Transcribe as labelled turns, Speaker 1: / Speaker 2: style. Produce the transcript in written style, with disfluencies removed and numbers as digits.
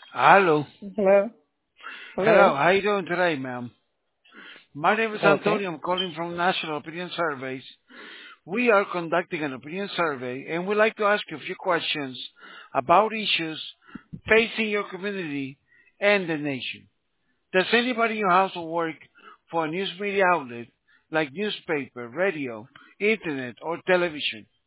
Speaker 1: Hello.
Speaker 2: Hello?
Speaker 1: Hello.
Speaker 2: Hello?
Speaker 1: How you doing today, ma'am? My name is
Speaker 2: Okay.
Speaker 1: Antonio. I'm calling from National Opinion Surveys. We are conducting an opinion survey, and we'd like to ask you a few questions about issues facing your community and the nation. Does anybody in your household work for a news media outlet like newspaper, radio, internet, or television?